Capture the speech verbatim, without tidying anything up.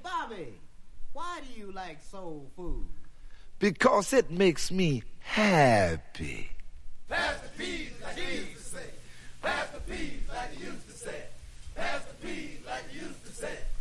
Bobby, why do you like soul food? Because it makes me happy. Pass the peas like you used to say. Pass the peas like you used to say. Pass the peas like you used to say.